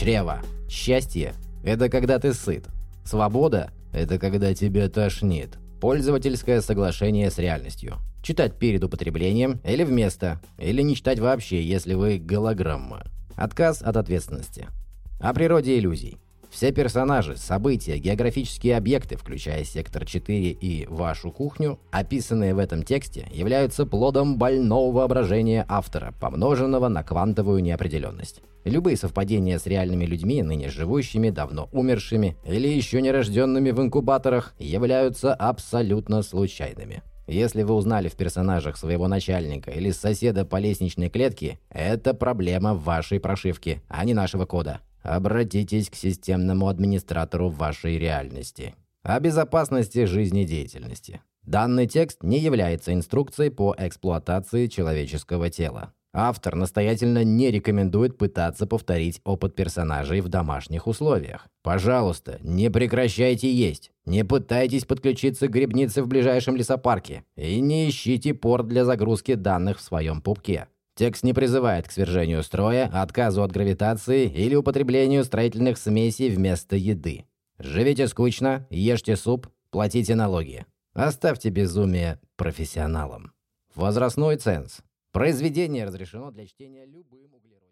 Древо. Счастье – это когда ты сыт. Свобода – это когда тебя тошнит. Пользовательское соглашение с реальностью. Читать перед употреблением или вместо, или не читать вообще, если вы голограмма. Отказ от ответственности. О природе иллюзий. Все персонажи, события, географические объекты, включая сектор 4 и вашу кухню, описанные в этом тексте, являются плодом больного воображения автора, помноженного на квантовую неопределенность. Любые совпадения с реальными людьми, ныне живущими, давно умершими или еще нерожденными в инкубаторах, являются абсолютно случайными. Если вы узнали в персонажах своего начальника или соседа по лестничной клетке, это проблема вашей прошивки, а не нашего кода. Обратитесь к системному администратору вашей реальности. О безопасности жизнедеятельности. Данный текст не является инструкцией по эксплуатации человеческого тела. Автор настоятельно не рекомендует пытаться повторить опыт персонажей в домашних условиях. Пожалуйста, не прекращайте есть, не пытайтесь подключиться к грибнице в ближайшем лесопарке и не ищите порт для загрузки данных в своем пупке. Текст не призывает к свержению строя, отказу от гравитации или употреблению строительных смесей вместо еды. Живите скучно, ешьте суп, платите налоги. Оставьте безумие профессионалам. Возрастной ценз. Произведение разрешено для чтения любым углеродом.